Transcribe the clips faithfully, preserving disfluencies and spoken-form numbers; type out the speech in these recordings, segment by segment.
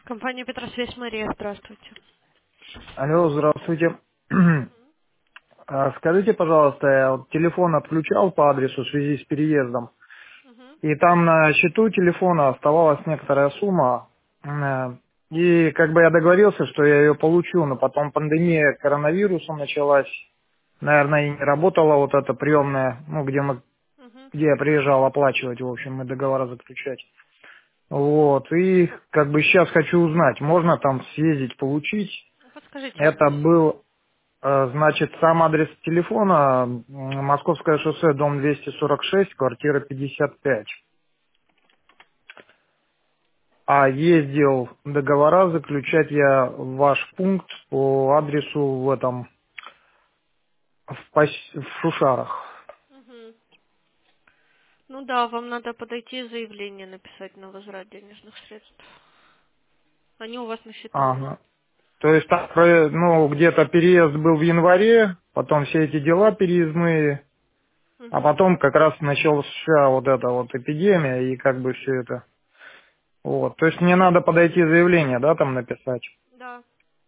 Компания Петросвязь, Мария, здравствуйте. Алло, здравствуйте. А, Скажите, пожалуйста, я вот телефон отключал по адресу в связи с переездом, Мгм. и там на счету телефона оставалась некоторая сумма, Э, и как бы я договорился, что я ее получу, но потом пандемия коронавирусом началась, наверное, и не работала вот эта приемная, ну, где мы, Мгм. где я приезжал оплачивать, в общем, и договора заключать. Вот, и как бы сейчас хочу узнать, можно там съездить получить. Ну, подскажите Это адрес. был Э, Значит, сам адрес телефона, м, Московское шоссе, дом двести сорок шесть, квартира пятьдесят пять. А ездил договора заключать я в ваш пункт по адресу в этом, в, Пас- в Шушарах. Мгм. Ну да, вам надо подойти и заявление написать на возврат денежных средств. Они у вас на счету есть. Ага. То есть там, про- ну, где-то переезд был в январе, потом все эти дела переездные, а Мгм. потом как раз началась вся вот эта вот эпидемия и как бы все это. Вот. То есть мне надо подойти заявление, да, там написать. Да.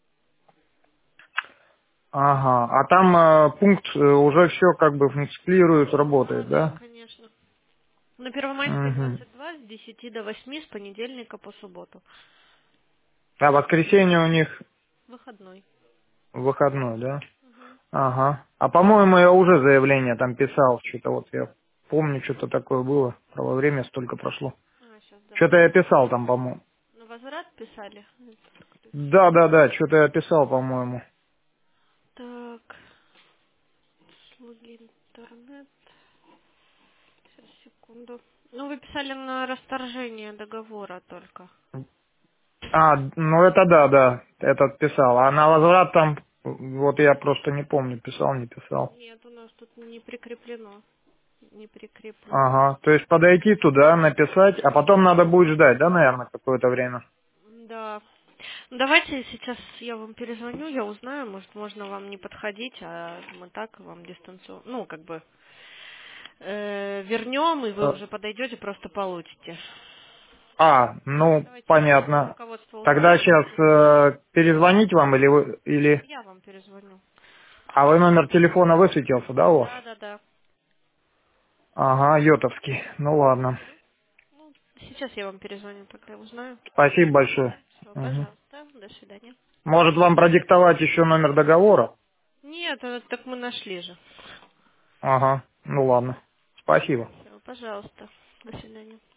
Ага, а там э, пункт э, уже все как бы функционирует, Да, работает, да, да? конечно. На Первомайской Угу. двадцать два с десяти до восьми с понедельника по субботу. А воскресенье у них Выходной. выходной, да? Мгм. Ага. А по-моему, я уже заявление там писал, что-то вот я помню, что-то такое было. Правое время столько прошло. А, сейчас Что-то давайте. я писал там, по-моему. На возврат писали? Да, да, да, что-то я писал, по-моему. Так, услуги интернет. Сейчас, секунду. Ну, вы писали на расторжение договора только. А, ну это да, да, этот писал. А на возврат там, вот я просто не помню, писал, не писал. Нет, у нас тут не прикреплено. Не прикреплено. Ага, то есть подойти туда, написать, а потом надо будет ждать, да, наверное, какое-то время? Да. Ну, давайте сейчас я вам перезвоню, я узнаю, может, можно вам не подходить, а мы так вам дистанционно, ну, как бы, э, вернем, и вы Э, уже подойдете, просто получите. А, ну, Давайте я понятно. руководство Тогда узнаю, сейчас перезвоню. перезвонить вам или вы, или... Я вам перезвоню. А вы номер телефона высветился, да, у вас? Да, да, да. Ага, Йотовский. Ну ладно. Ну, сейчас я вам перезвоню, тогда узнаю. Спасибо большое. Все, Мгм. пожалуйста, до свидания. Может вам продиктовать еще номер договора? Нет, э, так мы нашли же. Ага, ну ладно. Спасибо. Все, пожалуйста, до свидания.